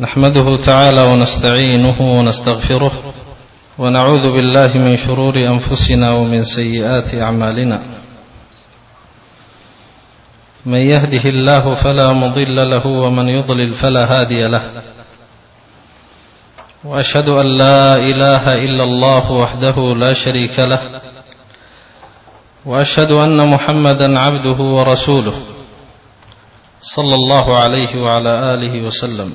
نحمده تعالى ونستعينه ونستغفره ونعوذ بالله من شرور أنفسنا ومن سيئات أعمالنا. من يهده الله فلا مضل له ومن يضلل فلا هادي له. وأشهد أن لا إله إلا الله وحده لا شريك له، وأشهد أن محمدا عبده ورسوله صلى الله عليه وعلى آله وسلم.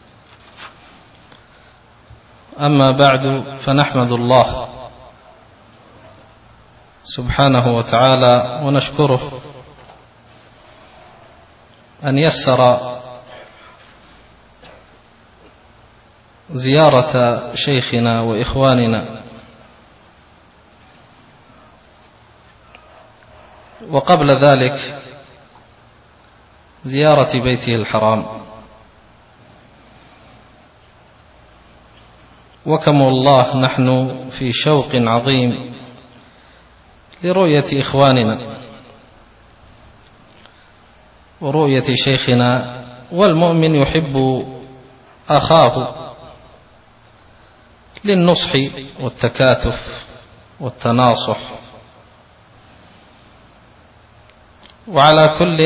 أما بعد، فنحمد الله سبحانه وتعالى ونشكره أن يسر زيارة شيخنا وإخواننا، وقبل ذلك زيارة بيته الحرام. وكم والله نحن في شوق عظيم لرؤية إخواننا ورؤية شيخنا، والمؤمن يحب أخاه للنصح والتكاتف والتناصح. وعلى كل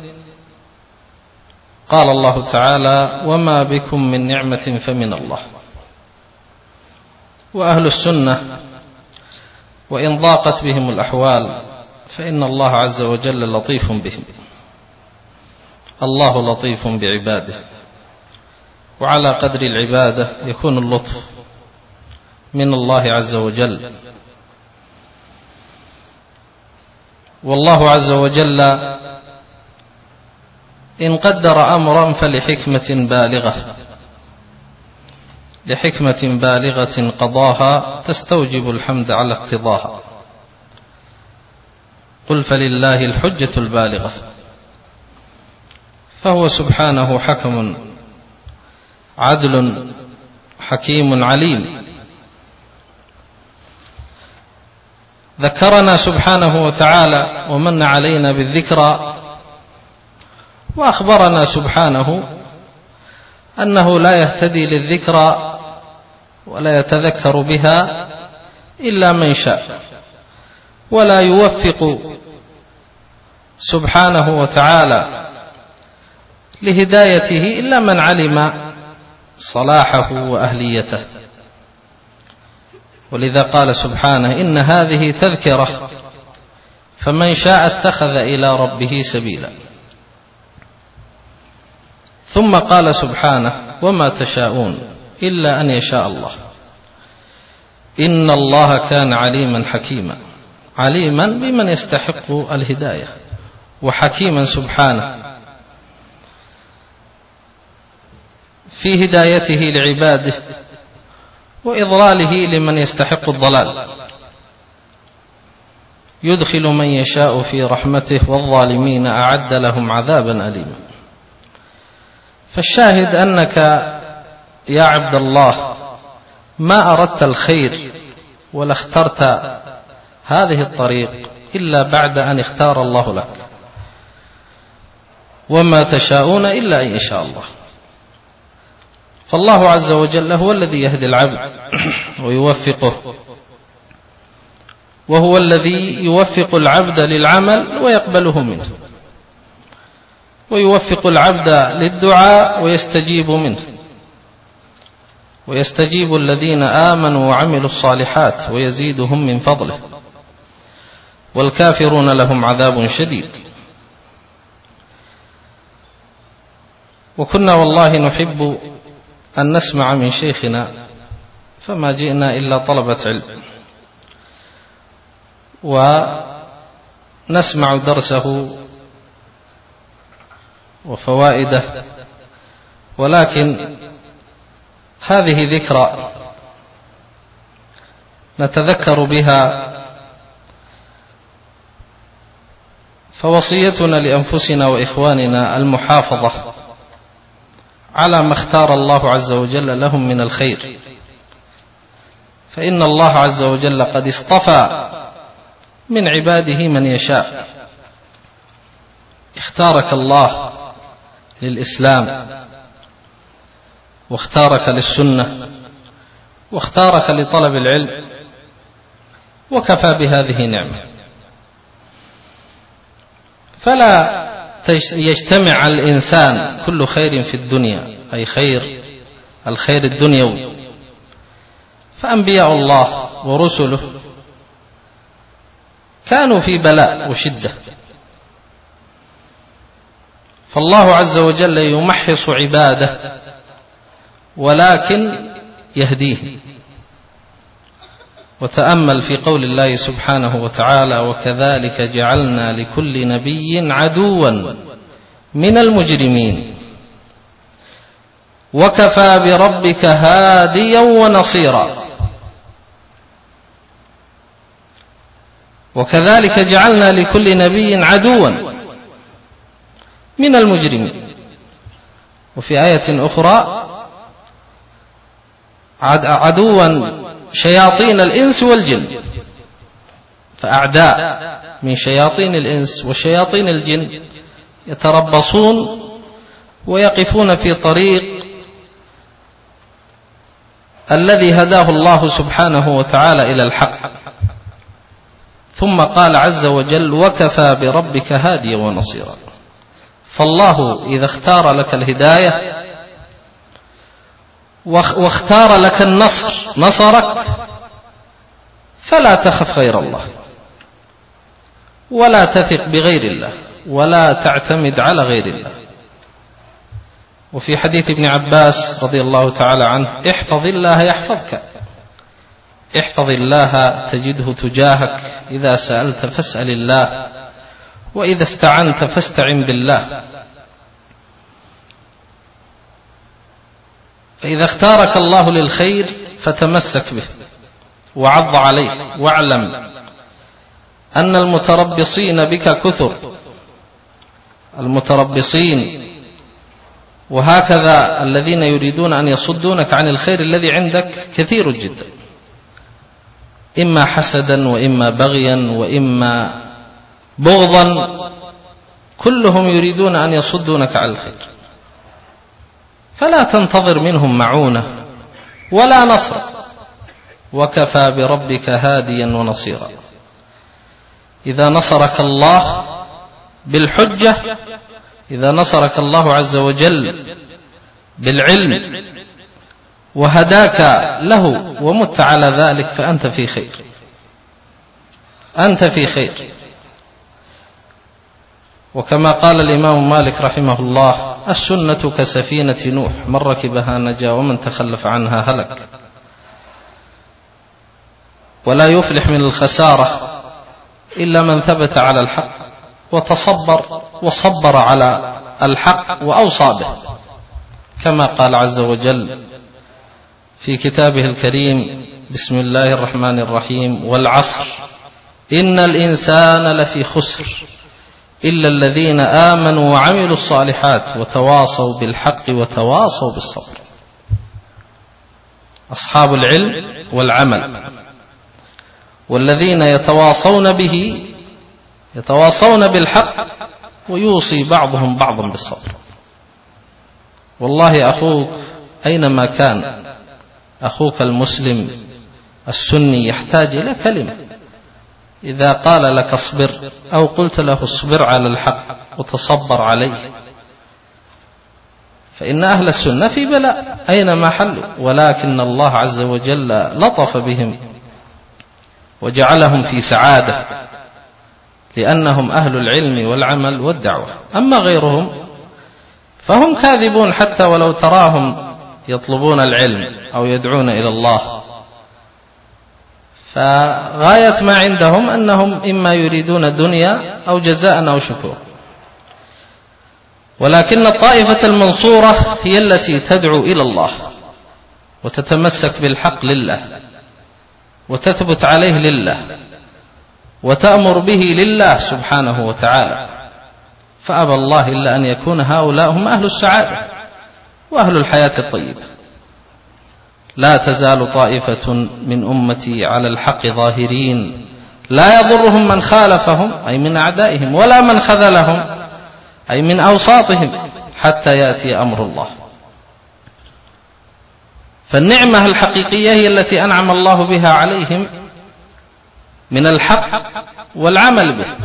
قال الله تعالى: وما بكم من نعمة فمن الله. وأهل السنة وإن ضاقت بهم الأحوال فإن الله عز وجل لطيف بهم. الله لطيف بعباده، وعلى قدر العبادة يكون اللطف من الله عز وجل. والله عز وجل إن قدر أمرا فلحكمة بالغة، لحكمة بالغة قضاها تستوجب الحمد على اقتضاها. قل فلله الحجة البالغة. فهو سبحانه حكم عدل حكيم عليم. ذكرنا سبحانه وتعالى ومن علينا بالذكرى، وأخبرنا سبحانه أنه لا يهتدي للذكرى ولا يتذكر بها إلا من شاء، ولا يوفق سبحانه وتعالى لهدايته إلا من علم صلاحه وأهليته. ولذا قال سبحانه: إن هذه تذكرة فمن شاء اتخذ إلى ربه سبيلا. ثم قال سبحانه: وما تشاءون إلا أن يشاء الله إن الله كان عليما حكيما. عليما بمن يستحق الهداية، وحكيما سبحانه في هدايته لعباده وإضلاله لمن يستحق الضلال. يدخل من يشاء في رحمته والظالمين أعد لهم عذابا أليما. فالشاهد أنك يا عبد الله ما أردت الخير ولا اخترت هذه الطريق إلا بعد أن اختار الله لك. وما تشاءون إلا أن يشاء الله. فالله عز وجل هو الذي يهدي العبد ويوفقه، وهو الذي يوفق العبد للعمل ويقبله منه، ويوفق العبد للدعاء ويستجيب منه، ويستجيب الذين آمنوا وعملوا الصالحات ويزيدهم من فضله، والكافرون لهم عذاب شديد. وكنا والله نحب أن نسمع من شيخنا، فما جئنا إلا طلبة علم، ونسمع درسه وفوائده، ولكن هذه ذكرى نتذكر بها. فوصيتنا لأنفسنا وإخواننا المحافظة على ما اختار الله عز وجل لهم من الخير، فإن الله عز وجل قد اصطفى من عباده من يشاء. اختارك الله للإسلام، واختارك للسنة واختارك لطلب العلم، وكفى بهذه نعمة. فلا يجتمع على الإنسان كل خير في الدنيا، أي الخير الدنيوي. فأنبياء الله ورسله كانوا في بلاء وشدة، فالله عز وجل يمحص عباده ولكن يهديه. وتأمل في قول الله سبحانه وتعالى: وكذلك جعلنا لكل نبي عدوا من المجرمين وكفى بربك هاديا ونصيرا. وكذلك جعلنا لكل نبي عدوا من المجرمين. وفي آية أخرى: عدوا شياطين الإنس والجن. فأعداء من شياطين الإنس وشياطين الجن يتربصون ويقفون في طريق الذي هداه الله سبحانه وتعالى إلى الحق. ثم قال عز وجل: وكفى بربك هاديا ونصيرا. فالله إذا اختار لك الهداية واختار لك النصر نصرك، فلا تخف غير الله، ولا تثق بغير الله، ولا تعتمد على غير الله. وفي حديث ابن عباس رضي الله تعالى عنه: احفظ الله يحفظك، احفظ الله تجده تجاهك، إذا سألت فاسأل الله، وإذا استعنت فاستعن بالله. فإذا اختارك الله للخير فتمسك به وعض عليه، واعلم أن المتربصين بك كثر، المتربصين، وهكذا الذين يريدون أن يصدونك عن الخير الذي عندك كثير جدا، إما حسدا وإما بغيا وإما بغضا، كلهم يريدون أن يصدونك عن الخير. فلا تنتظر منهم معونة ولا نصر، وكفى بربك هاديا ونصيرا. إذا نصرك الله بالحجة، إذا نصرك الله عز وجل بالعلم وهداك له ومت على ذلك، فأنت في خير، أنت في خير. وكما قال الإمام مالك رحمه الله: السنة كسفينة نوح، من ركبها نجا ومن تخلف عنها هلك. ولا يفلح من الخسارة إلا من ثبت على الحق وصبر على الحق وأوصى به، كما قال عز وجل في كتابه الكريم: بسم الله الرحمن الرحيم: والعصر إن الإنسان لفي خسر إلا الذين آمنوا وعملوا الصالحات وتواصوا بالحق وتواصوا بالصبر. أصحاب العلم والعمل، والذين يتواصون به، يتواصون بالحق، ويوصي بعضهم بعضا بالصبر. والله أخوك أينما كان، أخوك المسلم السني يحتاج إلى كلمة. إذا قال لك اصبر أو قلت له اصبر على الحق وتصبر عليه، فإن أهل السنة في بلاء أينما حلوا، ولكن الله عز وجل لطف بهم وجعلهم في سعادة، لأنهم أهل العلم والعمل والدعوة. أما غيرهم فهم كاذبون، حتى ولو تراهم يطلبون العلم أو يدعون إلى الله، فغاية ما عندهم أنهم إما يريدون دنيا أو جزاء أو شكور. ولكن الطائفة المنصورة هي التي تدعو إلى الله وتتمسك بالحق لله وتثبت عليه لله وتأمر به لله سبحانه وتعالى. فأبى الله إلا أن يكون هؤلاء هم أهل السعادة وأهل الحياة الطيبة. لا تزال طائفة من أمتي على الحق ظاهرين لا يضرهم من خالفهم أي من أعدائهم ولا من خذلهم أي من أوساطهم حتى يأتي أمر الله. فالنعمة الحقيقية هي التي أنعم الله بها عليهم من الحق والعمل به.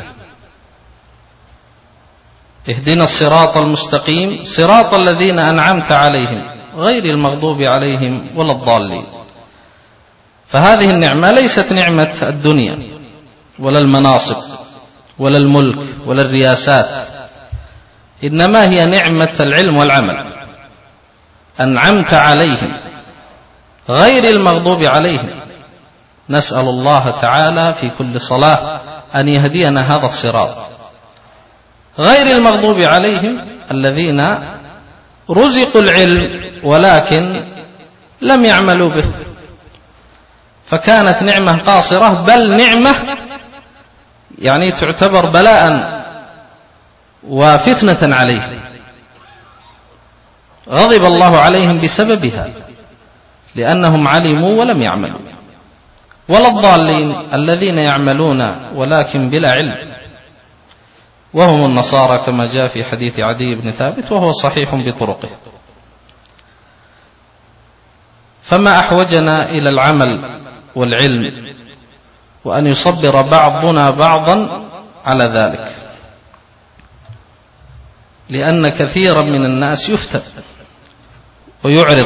اهدنا الصراط المستقيم صراط الذين أنعمت عليهم غير المغضوب عليهم ولا الضالين. فهذه النعمة ليست نعمة الدنيا ولا المناصب ولا الملك ولا الرياسات، إنما هي نعمة العلم والعمل. أنعمت عليهم غير المغضوب عليهم. نسأل الله تعالى في كل صلاة أن يهدينا هذا الصراط. غير المغضوب عليهم الذين رزقوا العلم ولكن لم يعملوا به، فكانت نعمة قاصرة، بل نعمة يعني تعتبر بلاء وفتنة عليهم. غضب الله عليهم بسببها لأنهم علموا ولم يعملوا. ولا الضالين الذين يعملون ولكن بلا علم، وهم النصارى كما جاء في حديث عدي بن ثابت وهو صحيح بطرقه. فما أحوجنا إلى العمل والعلم وأن يصبر بعضنا بعضا على ذلك، لأن كثيرا من الناس يفتن ويعرض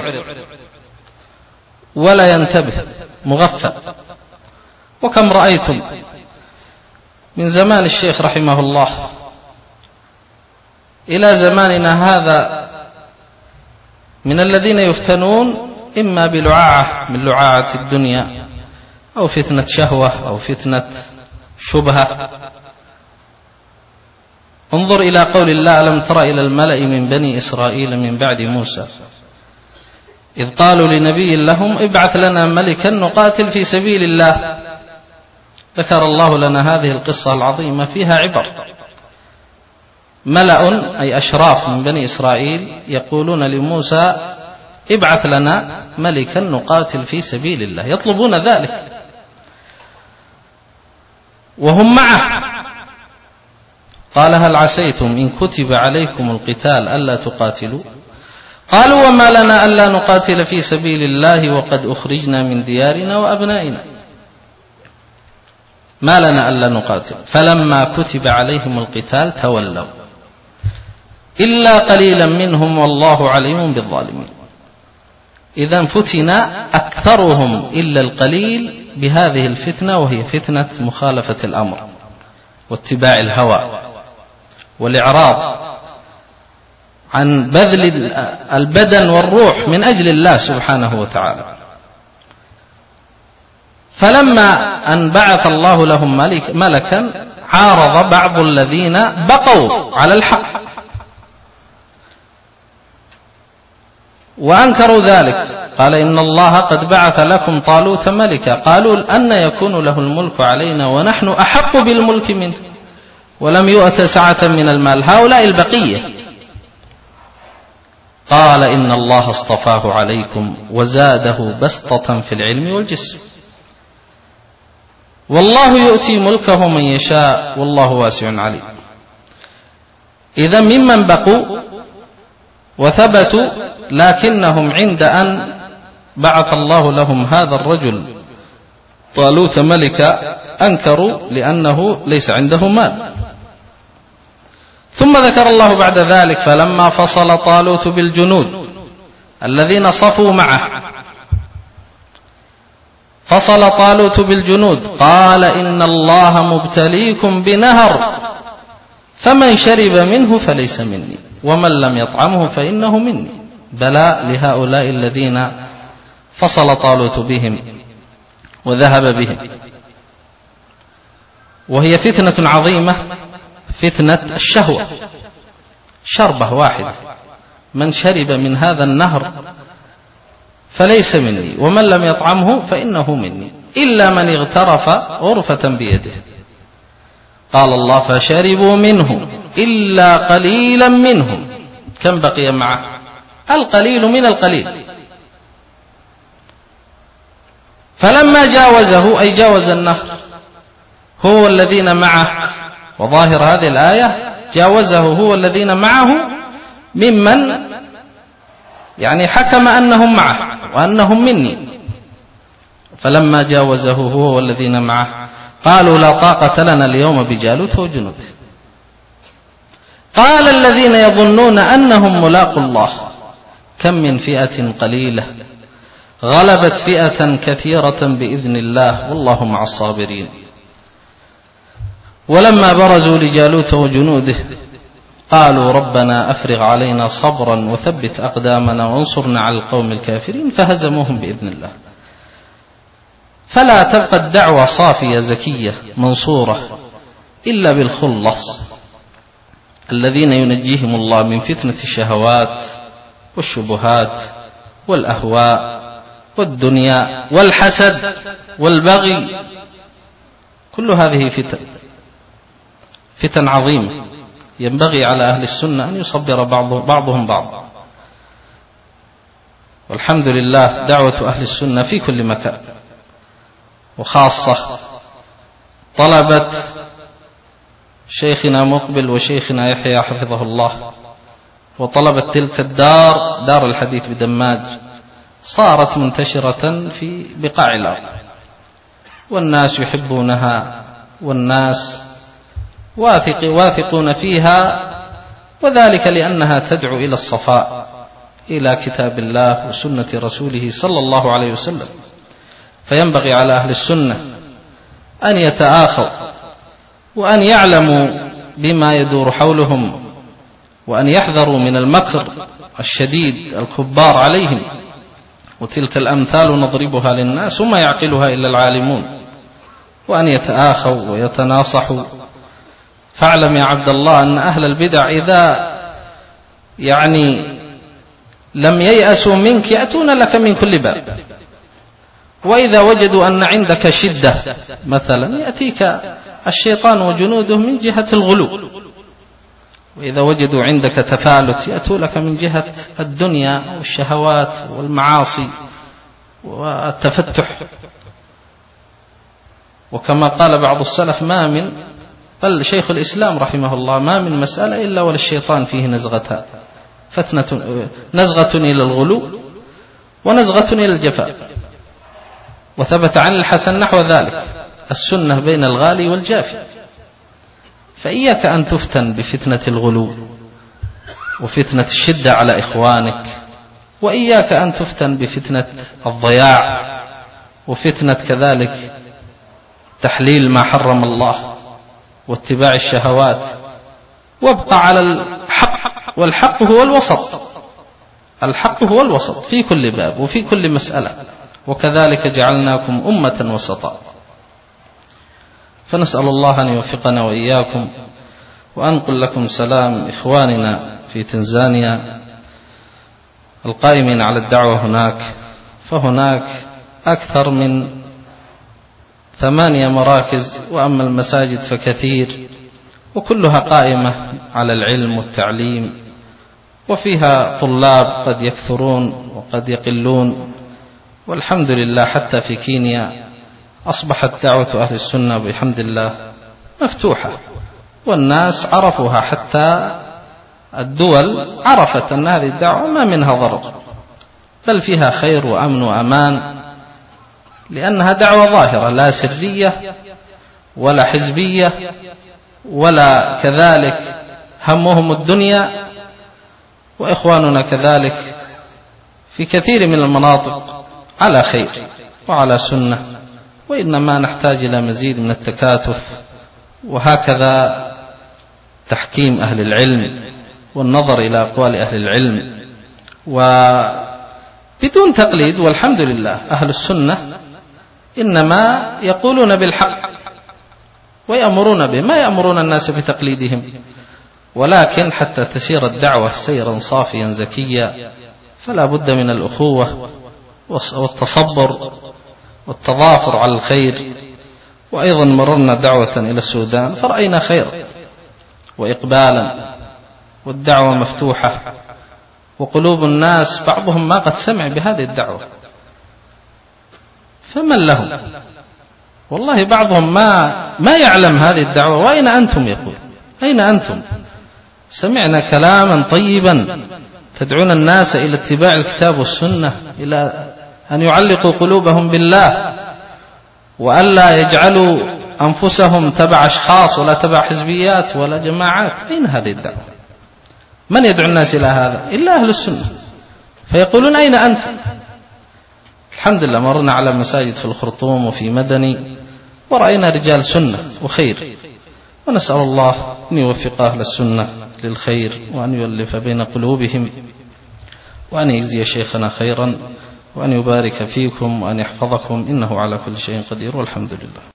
ولا ينتبه، مغفل. وكم رأيتم من زمان الشيخ رحمه الله إلى زماننا هذا من الذين يفتنون إما بلعاعة من لعاعة الدنيا أو فتنة شهوة أو فتنة شبهة. انظر إلى قول الله: ألم تر إلى الملأ من بني إسرائيل من بعد موسى إذ قالوا لنبي لهم ابعث لنا ملكا نقاتل في سبيل الله. ذكر الله لنا هذه القصة العظيمة فيها عبر. ملأ أي أشراف من بني إسرائيل يقولون لموسى ابعث لنا ملكا نقاتل في سبيل الله، يطلبون ذلك وهم معه. قال هل عسيتم إن كتب عليكم القتال ألا تقاتلوا؟ قالوا وما لنا ألا نقاتل في سبيل الله وقد أخرجنا من ديارنا وأبنائنا. ما لنا ألا نقاتل. فلما كتب عليهم القتال تولوا إلا قليلا منهم والله عليم بالظالمين. إذن فتن أكثرهم إلا القليل بهذه الفتنة، وهي فتنة مخالفة الأمر واتباع الهوى والإعراض عن بذل البدن والروح من أجل الله سبحانه وتعالى. فلما أن بعث الله لهم ملكا عارض بعض الذين بقوا على الحق وأنكروا ذلك. قال إن الله قد بعث لكم طالوت ملكا. قالوا أن يكون له الملك علينا ونحن أحق بالملك منه ولم يؤت سعة من المال. هؤلاء البقية. قال إن الله اصطفاه عليكم وزاده بسطة في العلم والجسم والله يؤتي ملكه من يشاء والله واسع عليم. إذا ممن بقوا وثبتوا لكنهم عند أن بعث الله لهم هذا الرجل طالوت ملكا أنكروا لأنه ليس عنده مال. ثم ذكر الله بعد ذلك فلما فصل طالوت بالجنود الذين صفوا معه، فصل طالوت بالجنود قال إن الله مبتليكم بنهر فمن شرب منه فليس مني ومن لم يطعمه فإنه مني. بلاء لهؤلاء الذين فصل طالوت بهم وذهب بهم. وهي فتنة عظيمة، فتنة الشهوة. شربة واحدة من شرب من هذا النهر فليس مني ومن لم يطعمه فإنه مني إلا من اغترف غرفة بيده. قال الله فشربوا منه إلا قليلا منهم. كم بقي معه؟ القليل من القليل. فلما جاوزه أي جاوز النهر هو الذين معه، وظاهر هذه الآية جاوزه هو الذين معه ممن يعني حكم أنهم معه وأنهم مني. فلما جاوزه هو والذين معه قالوا لا طاقة لنا اليوم بجالوت وجنوده. قال الذين يظنون أنهم ملاقوا الله كم من فئة قليلة غلبت فئة كثيرة بإذن الله والله مع الصابرين. ولما برزوا لجالوت وجنوده قالوا ربنا أفرغ علينا صبرا وثبت أقدامنا وانصرنا على القوم الكافرين فهزموهم بإذن الله. فلا تبقى الدعوة صافية زكية منصورة إلا بالخلص الذين ينجيهم الله من فتنة الشهوات والشبهات والأهواء والدنيا والحسد والبغي. كل هذه فتن عظيمة ينبغي على أهل السنة أن يصبر بعضهم بعض. والحمد لله دعوة أهل السنة في كل مكان، وخاصة طلبة شيخنا مقبل وشيخنا يحيى حفظه الله وطلبة تلك الدار، دار الحديث بدماج، صارت منتشرة في بقاع الأرض، والناس يحبونها والناس واثقون فيها، وذلك لأنها تدعو إلى الصفاء، إلى كتاب الله وسنة رسوله صلى الله عليه وسلم. فينبغي على أهل السنة أن يتآخوا وأن يعلموا بما يدور حولهم، وأن يحذروا من المكر الشديد الكبار عليهم. وتلك الأمثال نضربها للناس وما يعقلها إلا العالمون. وأن يتآخوا ويتناصحوا. فاعلم يا عبد الله أن أهل البدع إذا لم ييأسوا منك يأتون لك من كل باب، وإذا وجدوا أن عندك شدة مثلا يأتيك الشيطان وجنوده من جهة الغلو، وإذا وجدوا عندك تفالت يأتوا لك من جهة الدنيا والشهوات والمعاصي والتفتح. وكما قال بعض السلف بل شيخ الإسلام رحمه الله ما من مسألة إلا وللشيطان فيه نزغتان، نزغة إلى الغلو ونزغة إلى الجفاء. وثبت عن الحسن نحو ذلك، السنة بين الغالي والجافي. فإياك أن تفتن بفتنة الغلو وفتنة الشدة على إخوانك، وإياك أن تفتن بفتنة الضياع وفتنة كذلك تحليل ما حرم الله واتباع الشهوات. وابقى على الحق، والحق هو الوسط، الحق هو الوسط في كل باب وفي كل مسألة، وكذلك جعلناكم أمة وسطا. فنسأل الله أن يوفقنا وإياكم. وأنقل لكم سلام إخواننا في تنزانيا القائمين على الدعوة هناك، فهناك أكثر من 8 مراكز، وأما المساجد فكثير، وكلها قائمة على العلم والتعليم، وفيها طلاب قد يكثرون وقد يقلون. والحمد لله حتى في كينيا أصبحت دعوة أهل السنة بحمد الله مفتوحة، والناس عرفوها، حتى الدول عرفت أن هذه الدعوة ما منها ضرر، بل فيها خير وأمن وأمان، لأنها دعوة ظاهرة لا سرية ولا حزبية ولا كذلك همهم الدنيا. وإخواننا كذلك في كثير من المناطق على خير وعلى سنة، وإنما نحتاج إلى مزيد من التكاتف، وهكذا تحكيم أهل العلم والنظر إلى أقوال أهل العلم وبدون تقليد. والحمد لله أهل السنة إنما يقولون بالحق ويأمرون به، ما يأمرون الناس بتقليدهم. ولكن حتى تسير الدعوة سيرا صافيا زكيا فلا بد من الأخوة والتصبر والتضافر على الخير. وأيضا مررنا دعوة إلى السودان فرأينا خيرا وإقبالا، والدعوة مفتوحة، وقلوب الناس بعضهم ما قد سمع بهذه الدعوة، فمن لهم والله بعضهم ما يعلم هذه الدعوة. وأين أنتم؟ يقول أين أنتم؟ سمعنا كلاما طيبا تدعون الناس إلى اتباع الكتاب والسنة، إلى أن يعلقوا قلوبهم بالله، وألا يجعلوا أنفسهم تبع أشخاص ولا تبع حزبيات ولا جماعات. أين هذه الدعوة؟ من يدعو الناس إلى هذا إلا أهل السنة، فيقولون أين أنت؟ الحمد لله مرنا على مساجد في الخرطوم وفي مدني ورأينا رجال سنة وخير، ونسأل الله أن يوفق أهل السنة للخير وأن يؤلف بين قلوبهم وأن يجزي شيخنا خيرا وأن يبارك فيكم وأن يحفظكم، إنه على كل شيء قدير، والحمد لله.